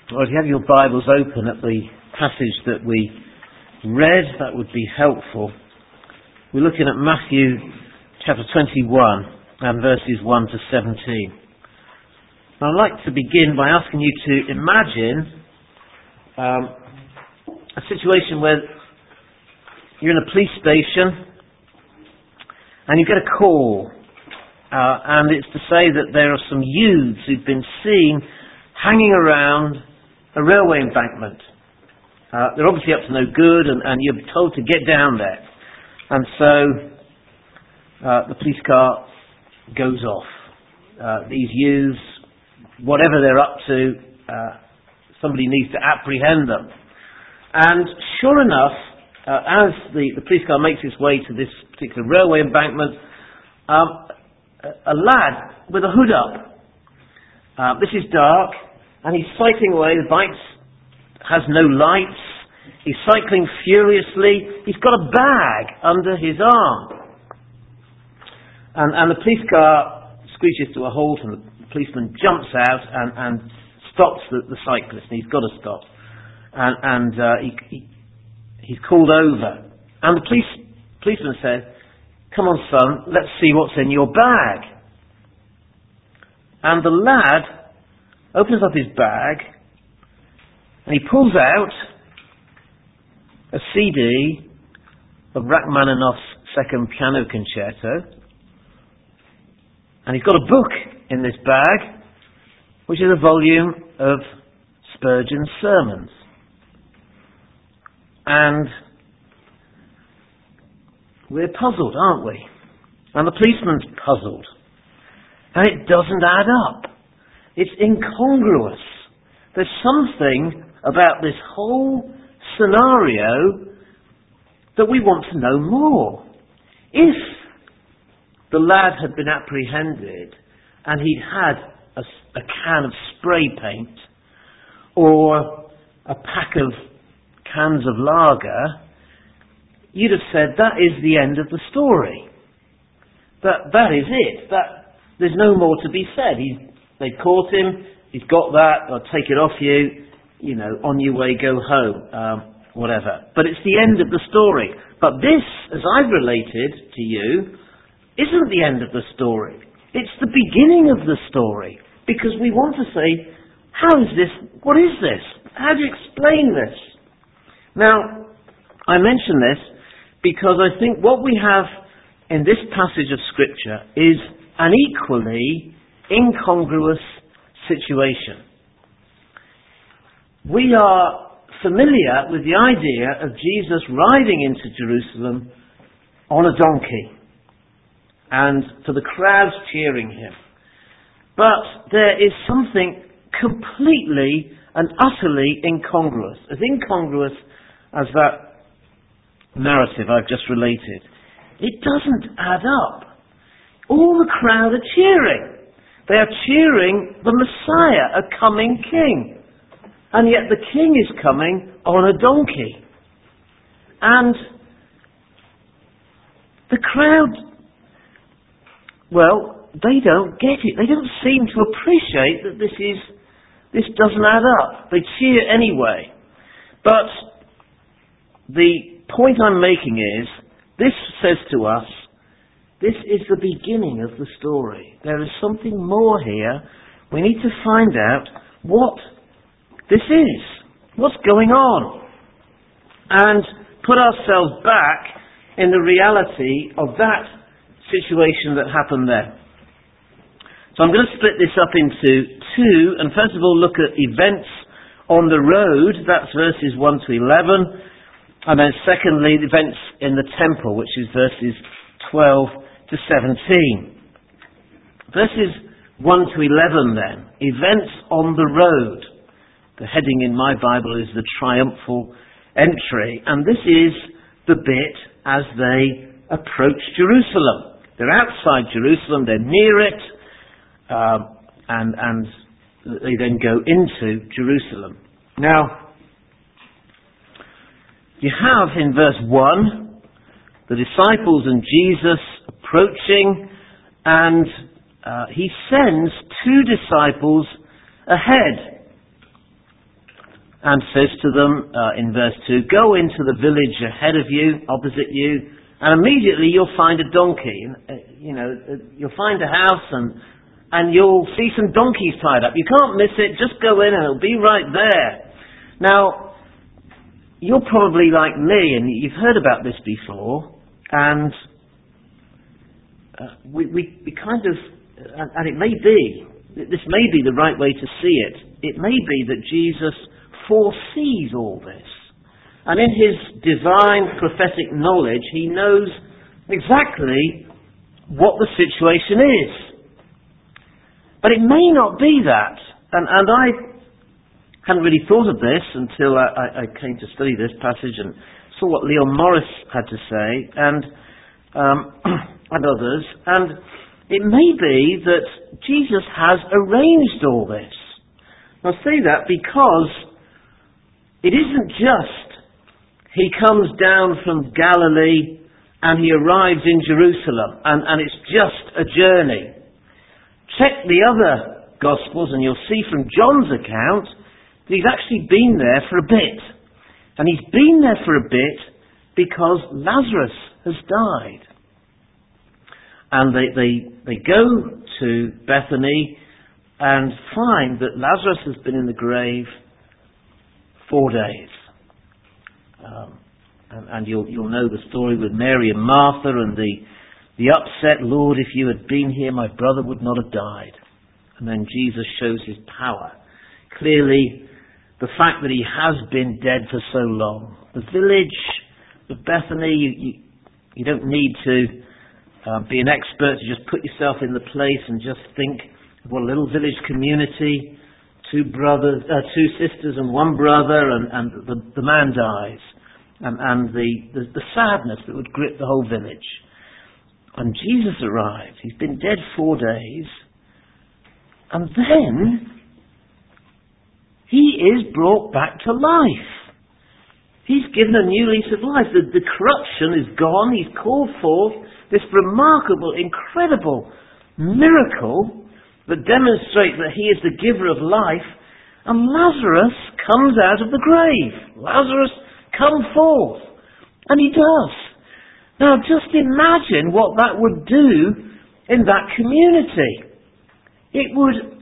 Or if you have your Bibles open at the passage that we read, that would be helpful. We're looking at Matthew chapter 21 and verses 1 to 17. I'd like to begin by asking you to imagine a situation where you're in a police station and you get a call, and it's to say that there are some youths who've been seen hanging around a railway embankment. They're obviously up to no good, and you're told to get down there. And so the police car goes off. These youths, whatever they're up to, somebody needs to apprehend them. And sure enough, as the police car makes its way to this particular railway embankment, a lad with a hood up. This is dark, and he's cycling away. The bike has no lights. He's cycling furiously. He's got a bag under his arm. And the police car screeches to a halt, and the policeman jumps out and stops the cyclist. And he's got to stop. And he's called over. And the policeman says, "Come on, son, let's see what's in your bag." And the lad opens up his bag, and he pulls out a CD of Rachmaninoff's Second Piano Concerto, and he's got a book in this bag, which is a volume of Spurgeon's sermons. And we're puzzled, aren't we? And the policeman's puzzled. And it doesn't add up. It's incongruous. There's something about this whole scenario that we want to know more. If the lad had been apprehended and he'd had a can of spray paint or a pack of cans of lager, you'd have said that is the end of the story. That is it. There's no more to be said. They've caught him, he's got that, I'll take it off you, on your way, go home, whatever. But it's the end of the story. But this, as I've related to you, isn't the end of the story. It's the beginning of the story. Because we want to say, how is this, what is this? How do you explain this? Now, I mention this because I think what we have in this passage of Scripture is an equally incongruous situation. We are familiar with the idea of Jesus riding into Jerusalem on a donkey and for the crowds cheering him. But there is something completely and utterly incongruous as that narrative I've just related. It doesn't add up. All the crowd are cheering. They are cheering the Messiah, a coming king. And yet the king is coming on a donkey. And the crowd, well, they don't get it. They don't seem to appreciate that this doesn't add up. They cheer anyway. But the point I'm making is, this says to us, this is the beginning of the story. There is something more here. We need to find out what this is. What's going on? And put ourselves back in the reality of that situation that happened there. So I'm going to split this up into two, and first of all look at events on the road, that's verses 1 to 11, and then secondly, the events in the temple, which is verses 12 to 17. Verses 1 to 11 then, events on the road. The heading in my Bible is the triumphal entry, and this is the bit as they approach Jerusalem. They're outside Jerusalem, they're near it, and they then go into Jerusalem. Now, you have in verse 1 the disciples and Jesus approaching, and he sends two disciples ahead. and says to them in verse 2, "Go into the village ahead of you, opposite you, and immediately you'll find a donkey." You'll find a house and you'll see some donkeys tied up. You can't miss it. Just go in and it'll be right there. Now, you're probably like me, and you've heard about this before, and we kind of, and it may be, this may be the right way to see it. It may be that Jesus foresees all this. And in his divine prophetic knowledge, he knows exactly what the situation is. But it may not be that. And I hadn't really thought of this until I came to study this passage and saw what Leon Morris had to say, and others. And it may be that Jesus has arranged all this. I say that because it isn't just he comes down from Galilee and he arrives in Jerusalem and it's just a journey. Check the other Gospels and you'll see from John's account that he's actually been there for a bit. And he's been there for a bit because Lazarus has died. And they go to Bethany and find that Lazarus has been in the grave 4 days. And you'll know the story with Mary and Martha and the upset, "Lord, if you had been here, my brother would not have died." And then Jesus shows his power. Clearly, the fact that he has been dead for so long. The village of Bethany, you don't need to be an expert to just put yourself in the place and just think of what a little village community, two sisters and one brother, and the man dies. And the sadness that would grip the whole village. And Jesus arrives. He's been dead 4 days. And then he is brought back to life. He's given a new lease of life. The corruption is gone. He's called forth this remarkable, incredible miracle that demonstrates that he is the giver of life. And Lazarus comes out of the grave. Lazarus, come forth. And he does. Now just imagine what that would do in that community. It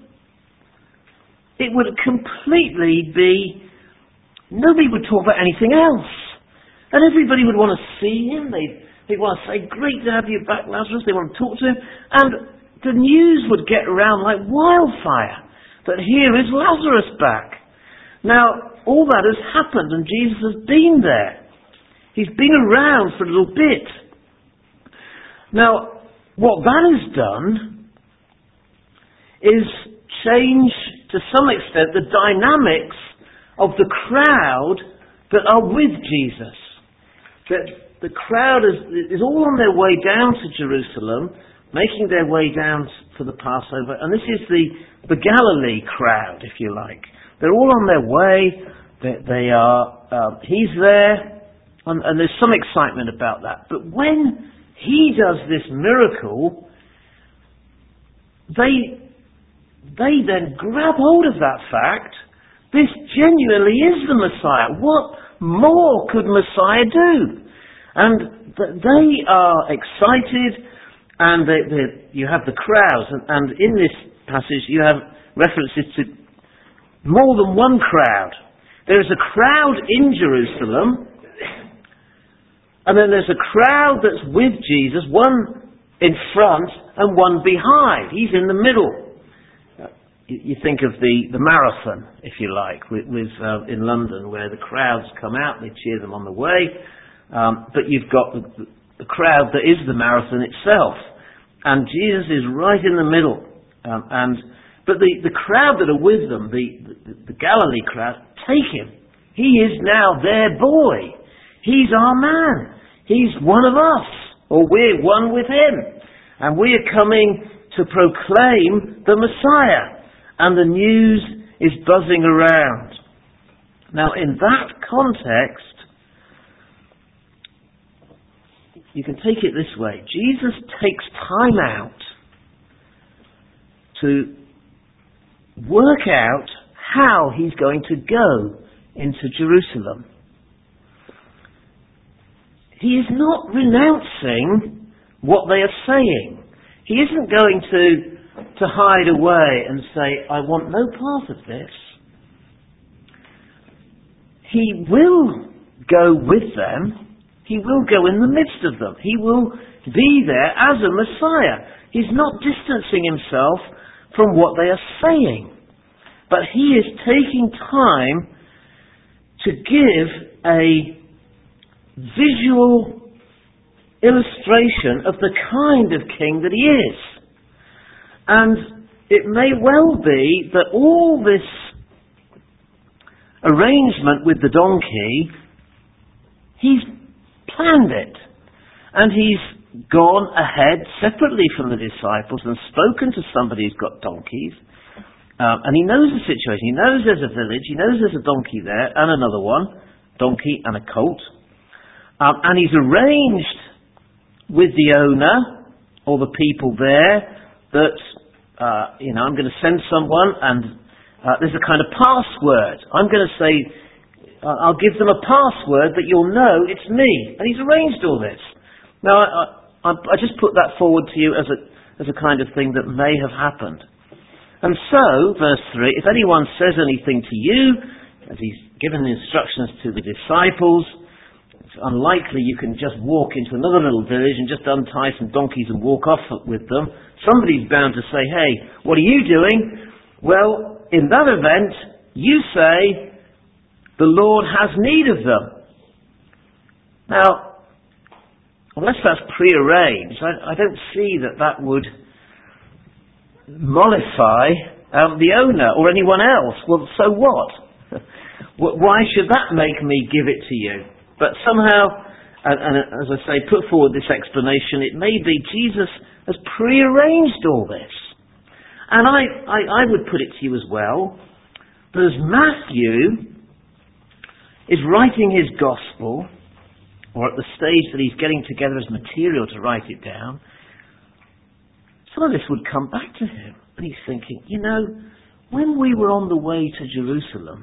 would completely be, nobody would talk about anything else. And everybody would want to see him. They'd want to say, "Great to have you back, Lazarus." They want to talk to him. And the news would get around like wildfire that here is Lazarus back. Now, all that has happened and Jesus has been there. He's been around for a little bit. Now, what that has done is change, to some extent, the dynamics of the crowd that are with Jesus. That the crowd is all on their way down to Jerusalem, making their way down for the Passover. And this is the Galilee crowd, if you like. They're all on their way. They are. He's there. And there's some excitement about that. But when he does this miracle, they then grab hold of that fact. This genuinely is the Messiah. What more could Messiah do? And they are excited, and you have the crowds. And in this passage, you have references to more than one crowd. There is a crowd in Jerusalem, and then there's a crowd that's with Jesus, one in front and one behind. He's in the middle. You think of the marathon, if you like, with in London, where the crowds come out, they cheer them on the way, but you've got the crowd that is the marathon itself, and Jesus is right in the middle. But the crowd that are with them, the Galilee crowd, take him. He is now their boy. He's our man. He's one of us, or we're one with him. And we are coming to proclaim the Messiah. And the news is buzzing around. Now, in that context, you can take it this way. Jesus takes time out to work out how he's going to go into Jerusalem. He is not renouncing what they are saying. He isn't going to hide away and say, I want no part of this. He will go with them. He will go in the midst of them. He will be there as a Messiah. He's not distancing himself from what they are saying. But he is taking time to give a visual illustration of the kind of king that he is. And it may well be that all this arrangement with the donkey, he's planned it. And he's gone ahead separately from the disciples and spoken to somebody who's got donkeys. And he knows the situation. He knows there's a village. He knows there's a donkey there and another one, donkey and a colt. And he's arranged with the owner or the people there that, I'm going to send someone and there's a kind of password. I'm going to say, I'll give them a password that you'll know it's me. And he's arranged all this. Now, I just put that forward to you as a kind of thing that may have happened. And so, verse 3, if anyone says anything to you, as he's given the instructions to the disciples, it's unlikely you can just walk into another little village and just untie some donkeys and walk off with them. Somebody's bound to say, hey, what are you doing? Well, in that event, you say, the Lord has need of them. Now, unless that's prearranged, I don't see that would mollify the owner or anyone else. Well, so what? Why should that make me give it to you? But somehow, and as I say, put forward this explanation, it may be Jesus has prearranged all this. And I would put it to you as well, that as Matthew is writing his gospel, or at the stage that he's getting together his material to write it down, some of this would come back to him. And he's thinking, when we were on the way to Jerusalem,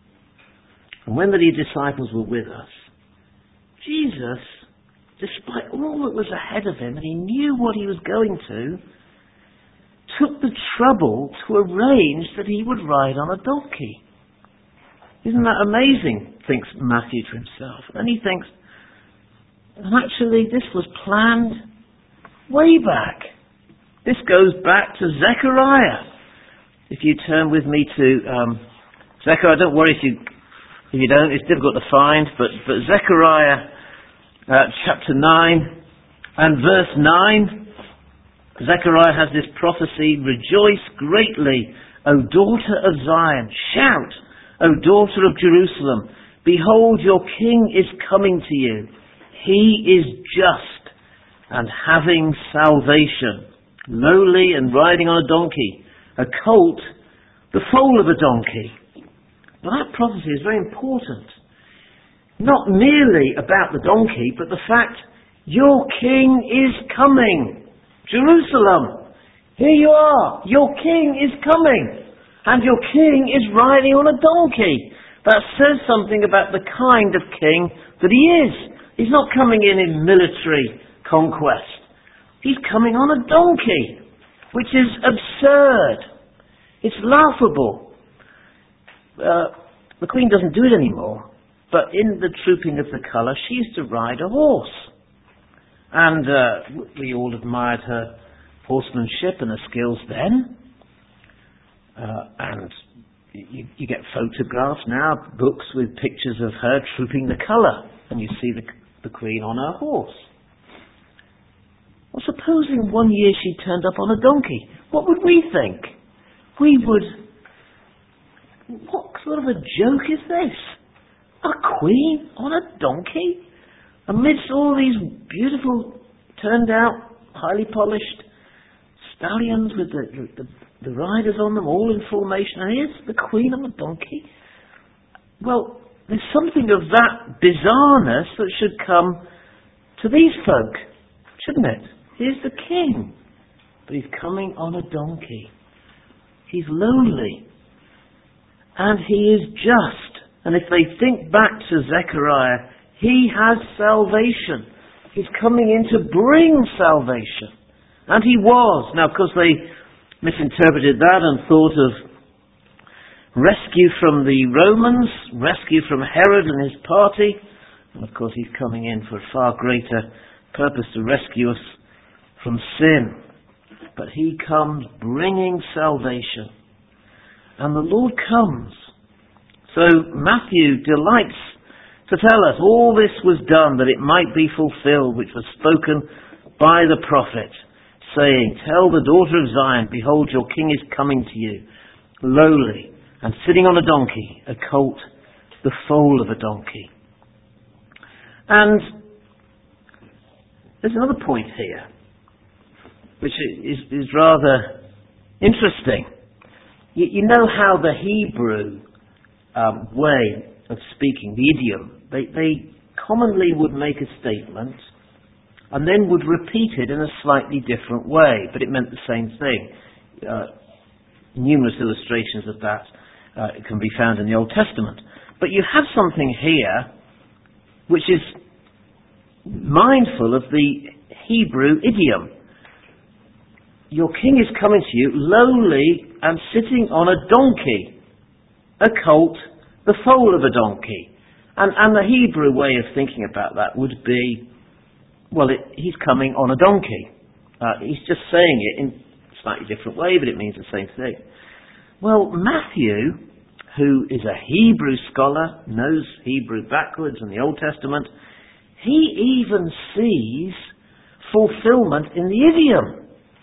and when the disciples were with us, Jesus, despite all that was ahead of him, and he knew what he was going to, took the trouble to arrange that he would ride on a donkey. Isn't that amazing, thinks Matthew to himself. And he thinks, and actually this was planned way back. This goes back to Zechariah. If you turn with me to Zechariah, don't worry if you don't, it's difficult to find, but Zechariah chapter 9 and verse 9, Zechariah has this prophecy, rejoice greatly, O daughter of Zion, shout, O daughter of Jerusalem, behold your king is coming to you. He is just and having salvation, lowly and riding on a donkey, a colt, the foal of a donkey. Well, that prophecy is very important. Not merely about the donkey, but the fact, your king is coming. Jerusalem, here you are. Your king is coming. And your king is riding on a donkey. That says something about the kind of king that he is. He's not coming in military conquest. He's coming on a donkey, which is absurd. It's laughable. The Queen doesn't do it anymore, but in the Trooping of the Colour, she used to ride a horse. And we all admired her horsemanship and her skills then. And you get photographs now, books with pictures of her trooping the colour, and you see the Queen on her horse. Well, supposing one year she turned up on a donkey, what would we think? We would... What sort of a joke is this? A queen on a donkey? Amidst all these beautiful, turned out, highly polished stallions with the riders on them, all in formation, and here's the queen on a donkey? Well, there's something of that bizarreness that should come to these folk, shouldn't it? Here's the king, but he's coming on a donkey. He's lowly, and he is just And if they think back to Zechariah, he has salvation. He's coming in to bring salvation. And he was. Now, of course, they misinterpreted that and thought of rescue from the Romans, rescue from Herod and his party. And of course, he's coming in for a far greater purpose, to rescue us from sin. But he comes bringing salvation. And the Lord comes. So Matthew delights to tell us all this was done that it might be fulfilled, which was spoken by the prophet, saying, "Tell the daughter of Zion, behold, your king is coming to you, lowly, and sitting on a donkey, a colt, the foal of a donkey." And there's another point here, which is rather interesting. You know how the Hebrew way of speaking, the idiom, they commonly would make a statement and then would repeat it in a slightly different way, but it meant the same thing. Numerous illustrations of that can be found in the Old Testament. But you have something here which is mindful of the Hebrew idiom. Your king is coming to you lowly and sitting on a donkey, a colt, the foal of a donkey. And the Hebrew way of thinking about that would be, well, he's coming on a donkey. He's just saying it in a slightly different way, but it means the same thing. Well, Matthew, who is a Hebrew scholar, knows Hebrew backwards in the Old Testament, he even sees fulfillment in the idiom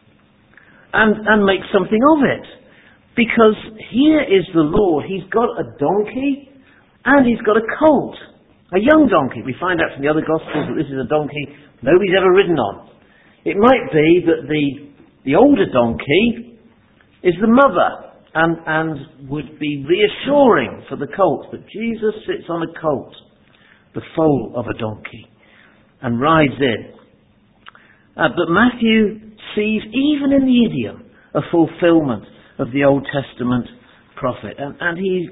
and makes something of it. Because here is the Lord. He's got a donkey and he's got a colt, a young donkey. We find out from the other Gospels that this is a donkey nobody's ever ridden on. It might be that the older donkey is the mother and would be reassuring for the colt that Jesus sits on a colt, the foal of a donkey, and rides in. But Matthew sees, even in the idiom, a fulfillment of the Old Testament prophet. And he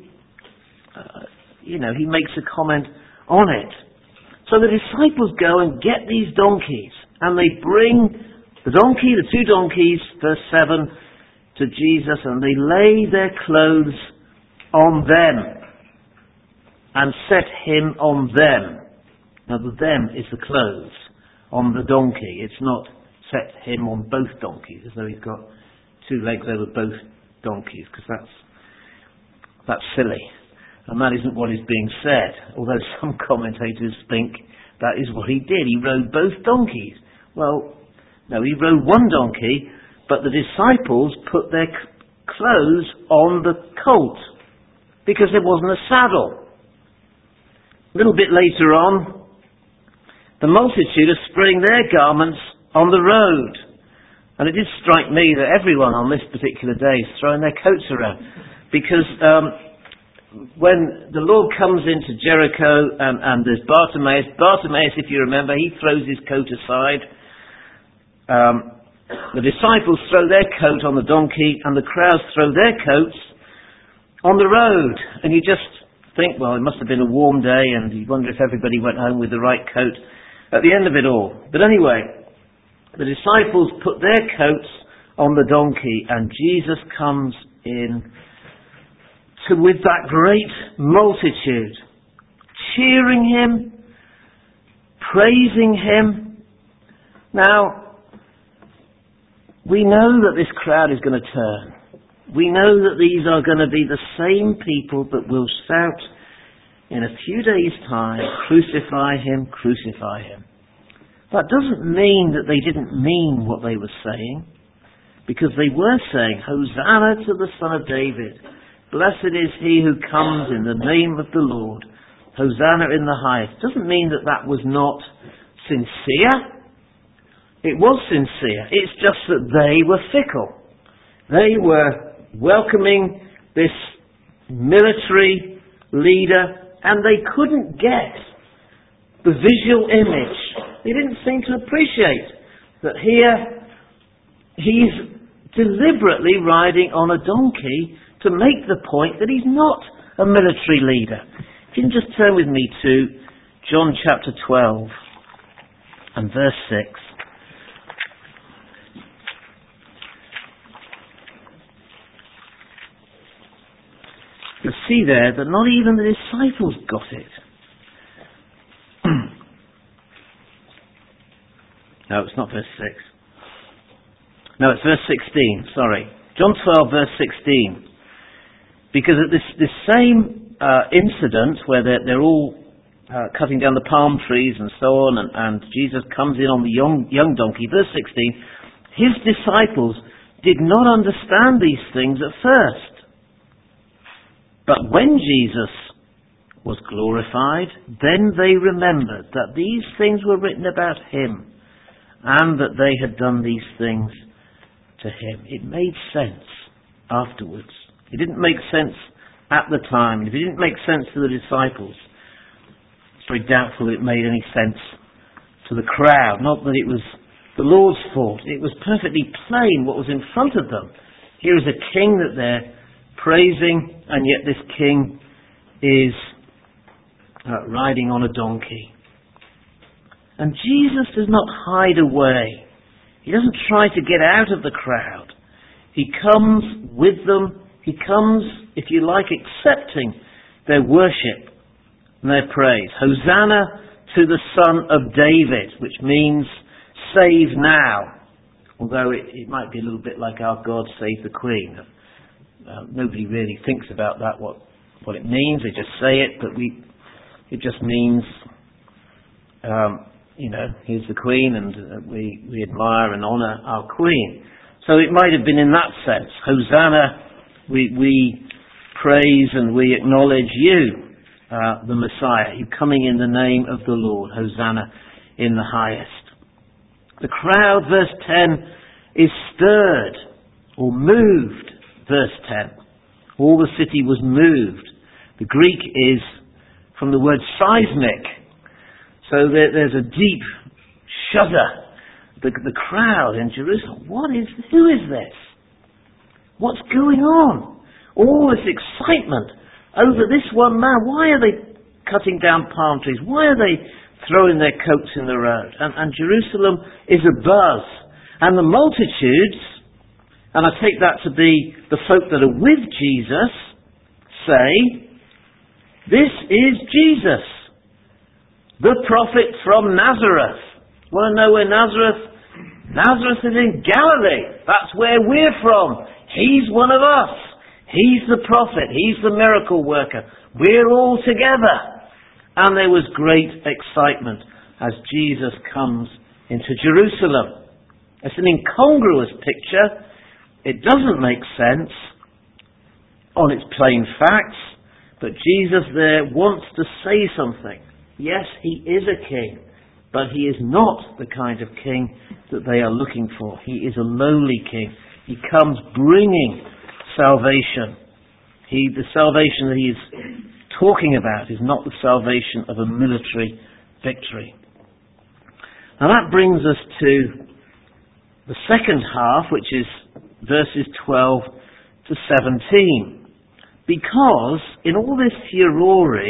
makes a comment on it. So the disciples go and get these donkeys, and they bring the two donkeys, verse 7, to Jesus, and they lay their clothes on them and set him on them. Now the them is the clothes on the donkey. It's not set him on both donkeys, as though he's got two legs over both donkeys, because that's silly. And that isn't what is being said, although some commentators think that is what he did. He rode both donkeys. Well, no, he rode one donkey, but the disciples put their clothes on the colt because there wasn't a saddle. A little bit later on, the multitude are spreading their garments on the road. And it did strike me that everyone on this particular day is throwing their coats around. Because when the Lord comes into Jericho and there's Bartimaeus, if you remember, he throws his coat aside. The disciples throw their coat on the donkey and the crowds throw their coats on the road. And you just think, well, it must have been a warm day, and you wonder if everybody went home with the right coat at the end of it all. But anyway, the disciples put their coats on the donkey, and Jesus comes in with that great multitude, cheering him, praising him. Now, we know that this crowd is going to turn. We know that these are going to be the same people that will shout in a few days' time, "Crucify him, crucify him." That doesn't mean that they didn't mean what they were saying, because they were saying, "Hosanna to the Son of David. Blessed is he who comes in the name of the Lord. Hosanna in the highest." Doesn't mean that that was not sincere. It was sincere. It's just that they were fickle. They were welcoming this military leader, and they couldn't get the visual image. They didn't seem to appreciate that here he's deliberately riding on a donkey to make the point that he's not a military leader. you can just turn with me to John chapter 12 and verse 6. You'll see there that not even the disciples got it. No, it's not verse 6. No, it's verse 16, sorry. John 12, verse 16. Because at this same incident where they're all cutting down the palm trees and so on, and Jesus comes in on the young donkey, verse 16, his disciples did not understand these things at first. But when Jesus was glorified, then they remembered that these things were written about him, and that they had done these things to him. It made sense afterwards. It didn't make sense at the time. If it didn't make sense to the disciples, it's very doubtful it made any sense to the crowd. Not that it was the Lord's fault. It was perfectly plain what was in front of them. Here is a king that they're praising, and yet this king is riding on a donkey. And Jesus does not hide away. He doesn't try to get out of the crowd. He comes with them. He comes, if you like, accepting their worship and their praise. Hosanna to the Son of David, which means save now. Although it might be a little bit like our God save the Queen. Nobody really thinks about that, what it means. They just say it, but it just means, here's the Queen, and we admire and honour our Queen. So it might have been in that sense. Hosanna, we praise and we acknowledge you, the Messiah. You coming in the name of the Lord. Hosanna in the highest. The crowd, verse 10, is stirred or moved. Verse 10. All the city was moved. The Greek is from the word seismic. So there's a deep shudder. The crowd in Jerusalem. Who is this? What's going on? All this excitement over this one man. Why are they cutting down palm trees? Why are they throwing their coats in the road? And Jerusalem is abuzz. And the multitudes, and I take that to be the folk that are with Jesus, say, this is Jesus, the prophet from Nazareth. Want to know where Nazareth? Nazareth is in Galilee. That's where we're from. He's one of us. He's the prophet. He's the miracle worker. We're all together. And there was great excitement as Jesus comes into Jerusalem. It's an incongruous picture. It doesn't make sense on its plain facts, but Jesus there wants to say something. Yes, he is a king, but he is not the kind of king that they are looking for. He is a lowly king. He comes bringing salvation. The salvation that he is talking about is not the salvation of a military victory. Now that brings us to the second half, which is verses 12 to 17. Because in all this furore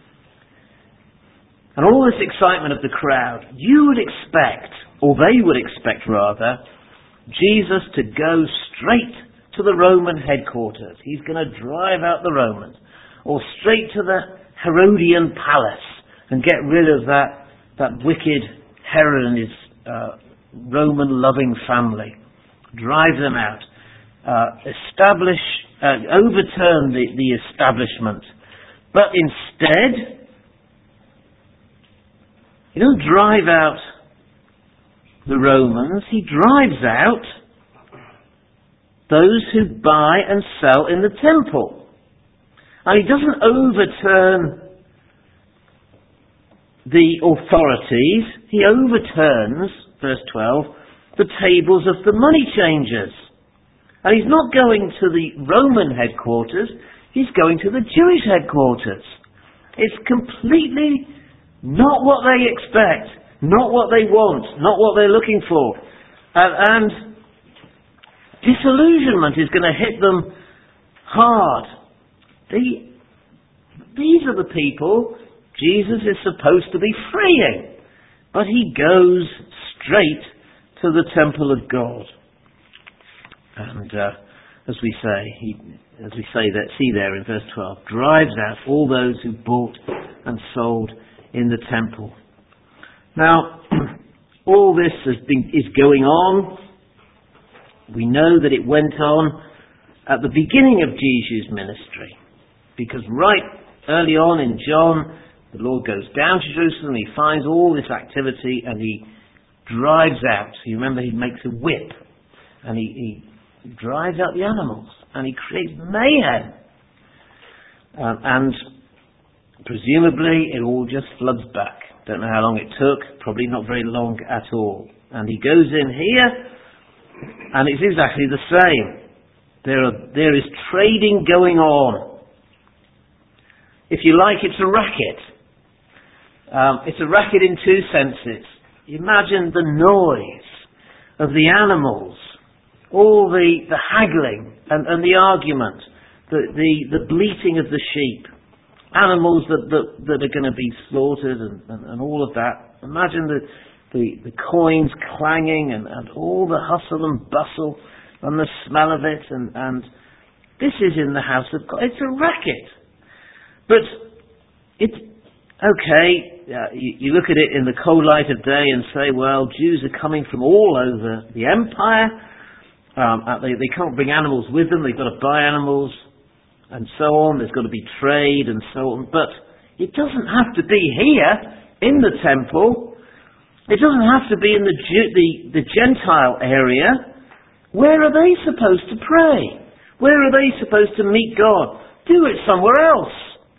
and all this excitement of the crowd, you would expect, or they would expect rather, Jesus to go straight to the Roman headquarters. He's going to drive out the Romans. Or straight to the Herodian palace and get rid of that wicked Herod and his Roman-loving family. Drive them out. Overturn the establishment. But instead, he doesn't drive out the Romans. He drives out those who buy and sell in the temple. And he doesn't overturn the authorities. He overturns, verse 12, the tables of the money changers. And he's not going to the Roman headquarters, he's going to the Jewish headquarters. It's completely not what they expect, not what they want, not what they're looking for. And disillusionment is going to hit them hard. these are the people Jesus is supposed to be freeing. But he goes straight to the temple of God. And as we see there in verse 12, drives out all those who bought and sold in the temple. Now, all this is going on. We know that it went on at the beginning of Jesus' ministry, because right early on in John, the Lord goes down to Jerusalem, he finds all this activity, and he drives out. You remember, he makes a whip, and he drives out the animals, and he creates mayhem. And presumably it all just floods back. Don't know how long it took, probably not very long at all. And he goes in here, and it's exactly the same. There is trading going on. If you like, it's a racket. It's a racket in two senses. Imagine the noise of the animals, all the haggling and the argument, the bleating of the sheep, animals that are going to be slaughtered and all of that. Imagine the coins clanging and all the hustle and bustle and the smell of it. And this is in the house of God. It's a racket. But it's okay. You look at it in the cold light of day and say, well, Jews are coming from all over the empire. They can't bring animals with them. They've got to buy animals and so on. There's got to be trade and so on. But it doesn't have to be here in the temple. It doesn't have to be in the Gentile area. Where are they supposed to pray? Where are they supposed to meet God? Do it somewhere else.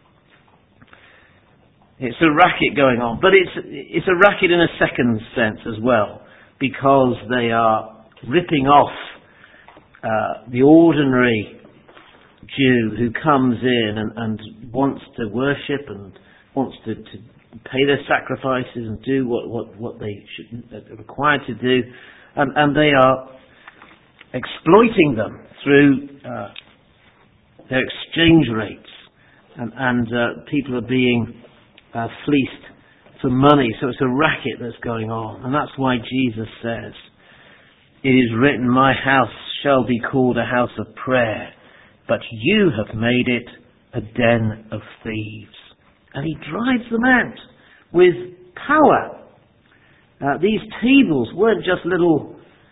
It's a racket going on, but it's a racket in a second sense as well, because they are ripping off the ordinary Jew who comes in and wants to worship and wants to pay their sacrifices and do what they are required to do, and they are exploiting them through their exchange rates, and people are being fleeced for money. So it's a racket that's going on, and that's why Jesus says, "It is written, my house shall be called a house of prayer, but you have made it a den of thieves." And he drives them out with power. These tables weren't just little,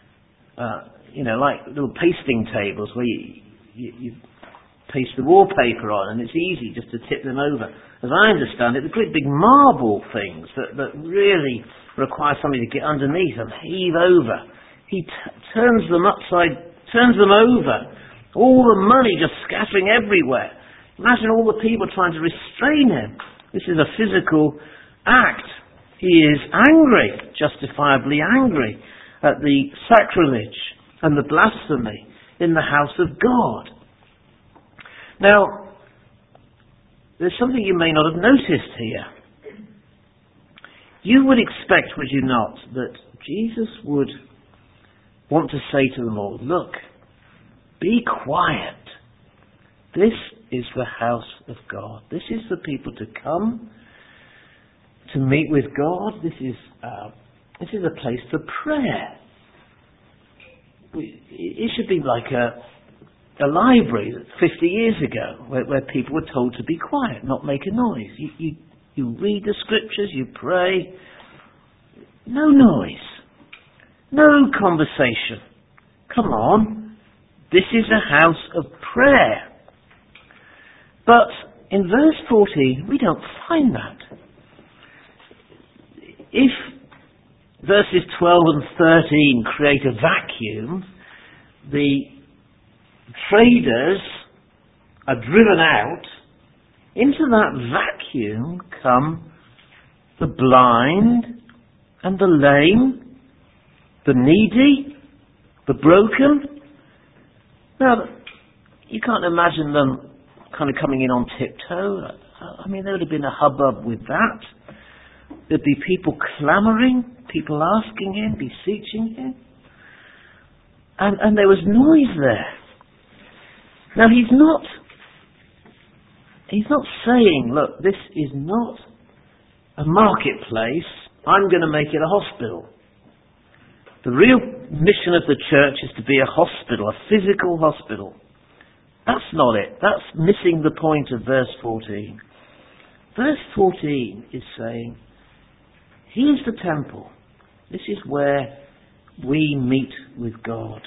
like little pasting tables where you paste the wallpaper on and it's easy just to tip them over. As I understand it, the great big marble things that really require somebody to get underneath and heave over. He turns them over. All the money just scattering everywhere. Imagine all the people trying to restrain him. This is a physical act. He is angry, justifiably angry, at the sacrilege and the blasphemy in the house of God. Now, there's something you may not have noticed here. You would expect, would you not, that Jesus would want to say to them all, look, be quiet. This is the house of God. This is the people to come to meet with God. This is a place for prayer. It should be like a library 50 years ago where people were told to be quiet, not make a noise. You read the scriptures, you pray. No noise. No conversation. Come on. This is a house of prayer. But in verse 14, we don't find that. If verses 12 and 13 create a vacuum, the traders are driven out. Into that vacuum come the blind and the lame, the needy, the broken. Now, you can't imagine them kind of coming in on tiptoe. I mean, there would have been a hubbub with that. There'd be people clamouring, people asking him, beseeching him. And there was noise there. Now, he's not He's not saying, look, this is not a marketplace. I'm going to make it a hospital. The real mission of the church is to be a hospital, a physical hospital. That's not it. That's missing the point of verse 14. Verse 14 is saying, here's the temple. This is where we meet with God.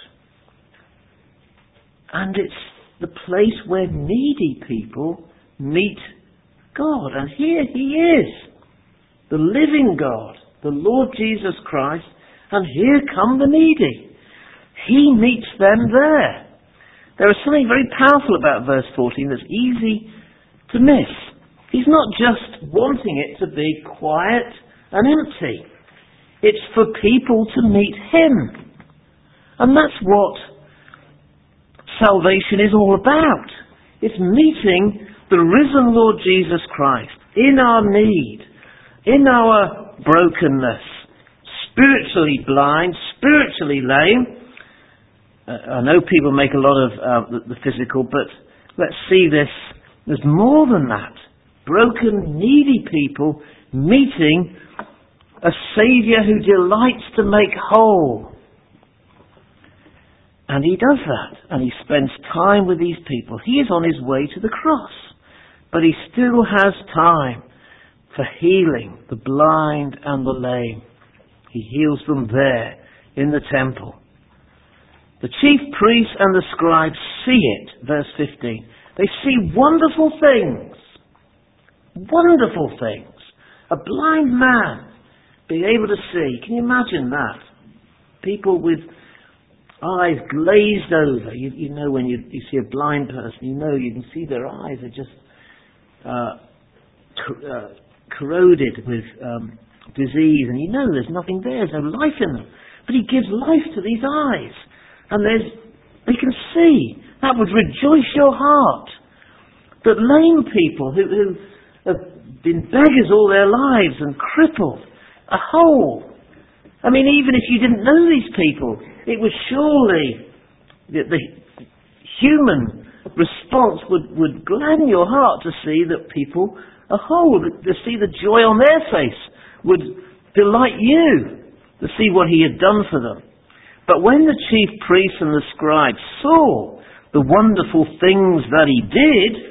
And it's the place where needy people meet God. And here he is, the living God, the Lord Jesus Christ, and here come the needy. He meets them there. There is something very powerful about verse 14 that's easy to miss. He's not just wanting it to be quiet and empty. It's for people to meet him. And that's what salvation is all about. It's meeting the risen Lord Jesus Christ in our need, in our brokenness, spiritually blind, spiritually lame. I know people make a lot of the physical, but let's see this. There's more than that. Broken, needy people meeting a Saviour who delights to make whole. And he does that, and he spends time with these people. He is on his way to the cross, but he still has time for healing the blind and the lame. He heals them there in the temple. The chief priests and the scribes see it, verse 15. They see wonderful things. Wonderful things. A blind man being able to see. Can you imagine that? People with eyes glazed over. You know when you see a blind person, you can see their eyes are just corroded with disease, and you know there's nothing there, there's no life in them. But he gives life to these eyes, and they can see. That would rejoice your heart. But lame people who have been beggars all their lives and crippled, a whole. I mean, even if you didn't know these people, it was surely the human response would gladden your heart to see that people are whole, to see the joy on their face would delight you, to see what he had done for them. But when the chief priests and the scribes saw the wonderful things that he did,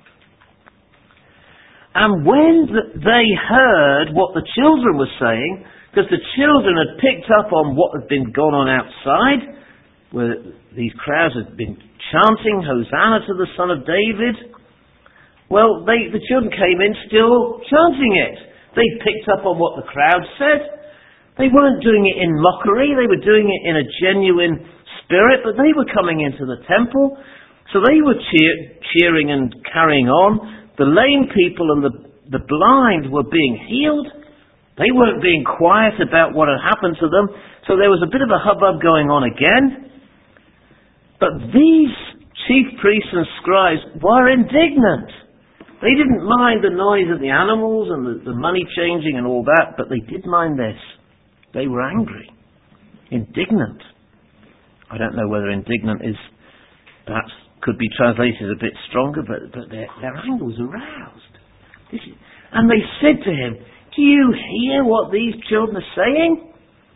and when they heard what the children were saying, because the children had picked up on what had been going on outside, where these crowds had been chanting, Hosanna to the Son of David. Well, the children came in still chanting it. They picked up on what the crowd said. They weren't doing it in mockery. They were doing it in a genuine spirit, but they were coming into the temple. So they were cheering and carrying on. The lame people and the blind were being healed. They weren't being quiet about what had happened to them. So there was a bit of a hubbub going on again. But these chief priests and scribes were indignant. They didn't mind the noise of the animals and the money changing and all that, but they did mind this. They were angry, indignant. I don't know whether indignant is perhaps could be translated a bit stronger, but their anger was aroused. And they said to him, do you hear what these children are saying?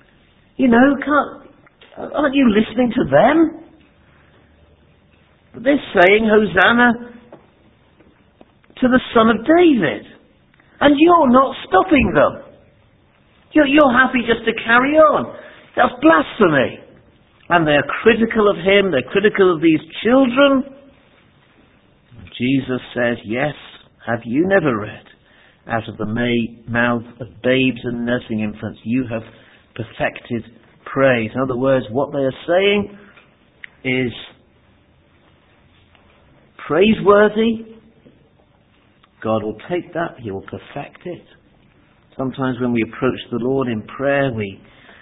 Aren't you listening to them? They're saying, Hosanna to the Son of David. And you're not stopping them. You're happy just to carry on. That's blasphemy. And they're critical of him. They're critical of these children. Jesus says, yes, have you never read? Out of the mouth of babes and nursing infants, you have perfected praise. In other words, what they are saying is praiseworthy. God will take that. He will perfect it. Sometimes when we approach the Lord in prayer, we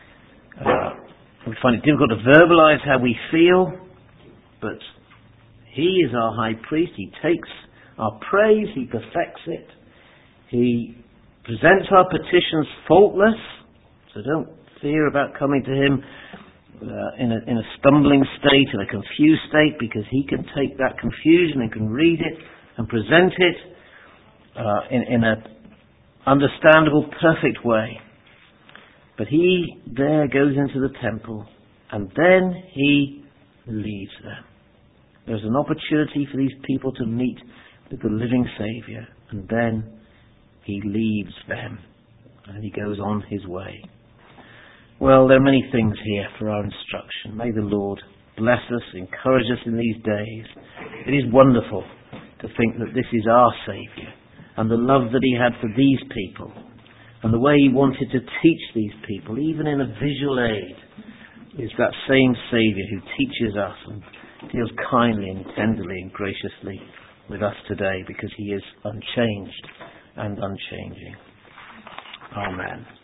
find it difficult to verbalize how we feel. But he is our high priest. He takes our praise. He perfects it. He presents our petitions faultless. So don't fear about coming to him in a stumbling state, in a confused state, because he can take that confusion and can read it and present it in an understandable, perfect way. But he there goes into the temple, and then he leaves them. There's an opportunity for these people to meet with the living Saviour, and then he leaves them, and he goes on his way. Well, there are many things here for our instruction. May the Lord bless us, encourage us in these days. It is wonderful to think that this is our Saviour, and the love that he had for these people, and the way he wanted to teach these people, even in a visual aid, is that same Saviour who teaches us and deals kindly and tenderly and graciously with us today, because he is unchanged and unchanging. Amen.